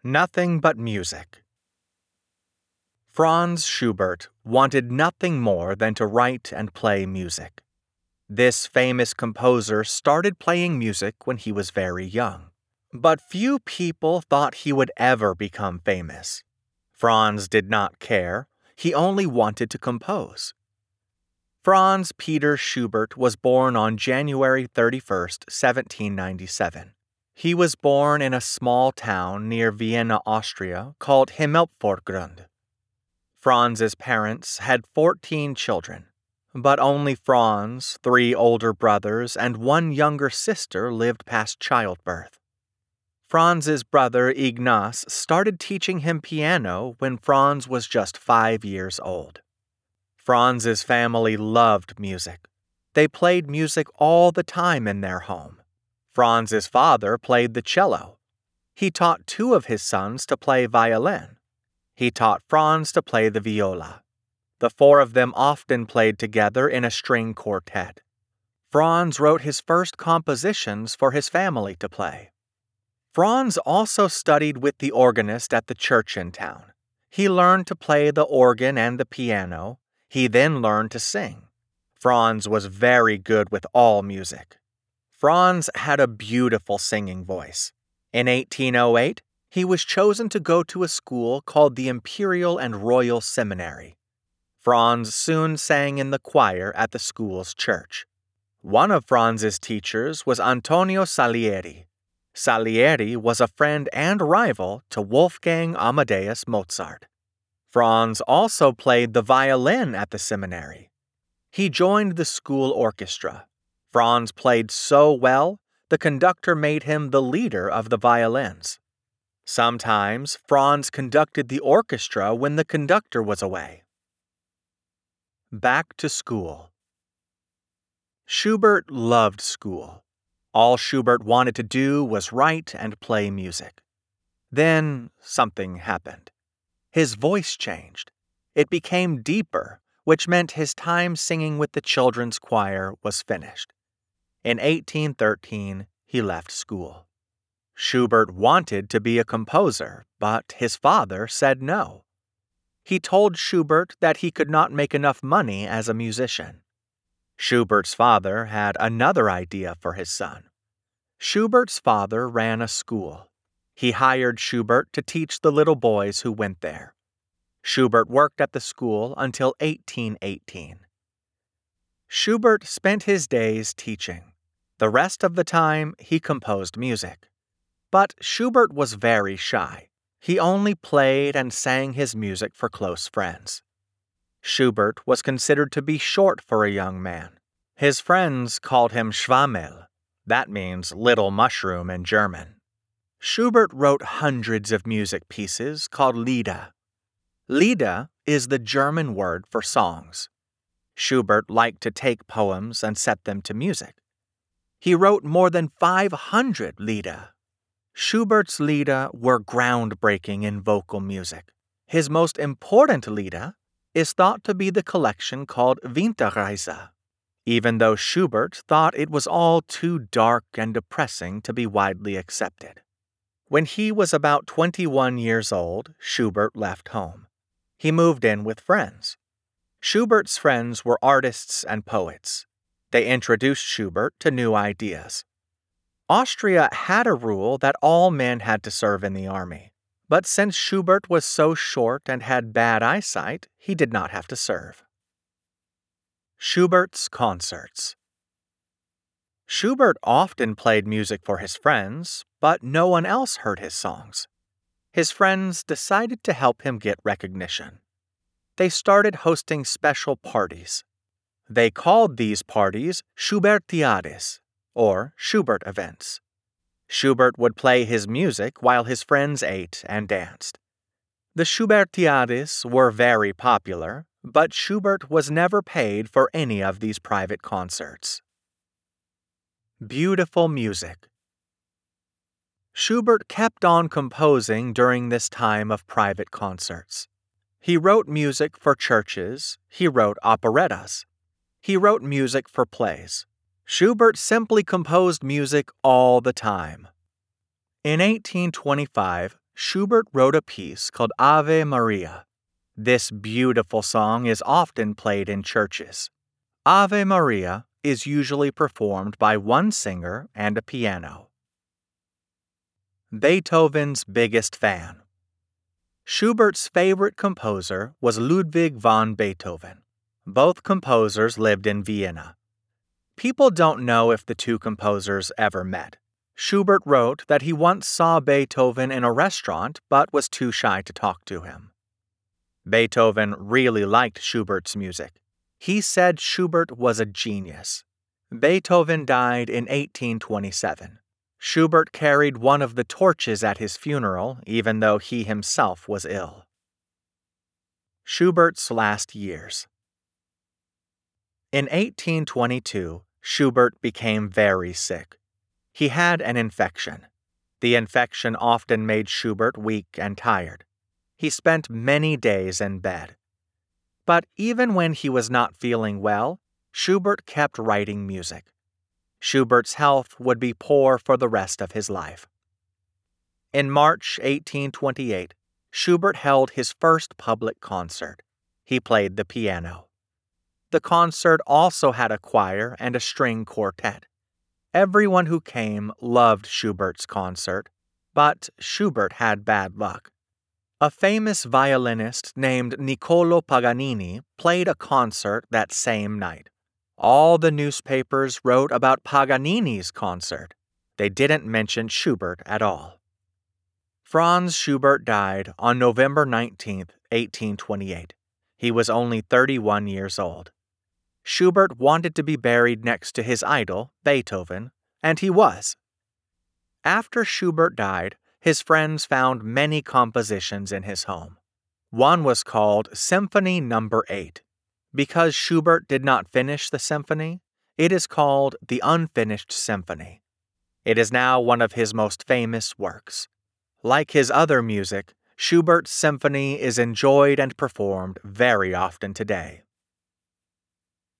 Nothing but music. Franz Schubert wanted nothing more than to write and play music. This famous composer started playing music when he was very young, but few people thought he would ever become famous. Franz did not care. He only wanted to compose. Franz Peter Schubert was born on January 31st, 1797. He was born in a small town near Vienna, Austria, called Himmelpfortgrund. Franz's parents had 14 children, but only Franz, 3 older brothers, and 1 younger sister lived past childbirth. Franz's brother Ignaz started teaching him piano when Franz was just 5 years old. Franz's family loved music. They played music all the time in their home. Franz's father played the cello. He taught 2 of his sons to play violin. He taught Franz to play the viola. The 4 of them often played together in a string quartet. Franz wrote his first compositions for his family to play. Franz also studied with the organist at the church in town. He learned to play the organ and the piano. He then learned to sing. Franz was very good with all music. Franz had a beautiful singing voice. In 1808, he was chosen to go to a school called the Imperial and Royal Seminary. Franz soon sang in the choir at the school's church. One of Franz's teachers was Antonio Salieri. Salieri was a friend and rival to Wolfgang Amadeus Mozart. Franz also played the violin at the seminary. He joined the school orchestra. Franz played so well, the conductor made him the leader of the violins. Sometimes Franz conducted the orchestra when the conductor was away. Back to school. Schubert loved school. All Schubert wanted to do was write and play music. Then something happened. His voice changed. It became deeper, which meant his time singing with the children's choir was finished. In 1813, he left school. Schubert wanted to be a composer, but his father said no. He told Schubert that he could not make enough money as a musician. Schubert's father had another idea for his son. Schubert's father ran a school. He hired Schubert to teach the little boys who went there. Schubert worked at the school until 1818. Schubert spent his days teaching. The rest of the time, he composed music. But Schubert was very shy. He only played and sang his music for close friends. Schubert was considered to be short for a young man. His friends called him Schwammel. That means little mushroom in German. Schubert wrote hundreds of music pieces called Lieder. Lieder is the German word for songs. Schubert liked to take poems and set them to music. He wrote more than 500 Lieder. Schubert's Lieder were groundbreaking in vocal music. His most important Lieder is thought to be the collection called Winterreise, even though Schubert thought it was all too dark and depressing to be widely accepted. When he was about 21 years old, Schubert left home. He moved in with friends. Schubert's friends were artists and poets. They introduced Schubert to new ideas. Austria had a rule that all men had to serve in the army, but since Schubert was so short and had bad eyesight, he did not have to serve. Schubert's concerts. Schubert often played music for his friends, but no one else heard his songs. His friends decided to help him get recognition. They started hosting special parties. They called these parties Schubertiades, or Schubert events. Schubert would play his music while his friends ate and danced. The Schubertiades were very popular, but Schubert was never paid for any of these private concerts. Beautiful music. Schubert kept on composing during this time of private concerts. He wrote music for churches. He wrote operettas. He wrote music for plays. Schubert simply composed music all the time. In 1825, Schubert wrote a piece called Ave Maria. This beautiful song is often played in churches. Ave Maria is usually performed by one singer and a piano. Beethoven's biggest fan. Schubert's favorite composer was Ludwig van Beethoven. Both composers lived in Vienna. People don't know if the two composers ever met. Schubert wrote that he once saw Beethoven in a restaurant but was too shy to talk to him. Beethoven really liked Schubert's music. He said Schubert was a genius. Beethoven died in 1827. Schubert carried one of the torches at his funeral, even though he himself was ill. Schubert's last years. In 1822, Schubert became very sick. He had an infection. The infection often made Schubert weak and tired. He spent many days in bed. But even when he was not feeling well, Schubert kept writing music. Schubert's health would be poor for the rest of his life. In March 1828, Schubert held his first public concert. He played the piano. The concert also had a choir and a string quartet. Everyone who came loved Schubert's concert, but Schubert had bad luck. A famous violinist named Niccolò Paganini played a concert that same night. All the newspapers wrote about Paganini's concert. They didn't mention Schubert at all. Franz Schubert died on November 19, 1828. He was only 31 years old. Schubert wanted to be buried next to his idol, Beethoven, and he was. After Schubert died, his friends found many compositions in his home. One was called Symphony No. 8. Because Schubert did not finish the symphony, it is called the Unfinished Symphony. It is now one of his most famous works. Like his other music, Schubert's symphony is enjoyed and performed very often today.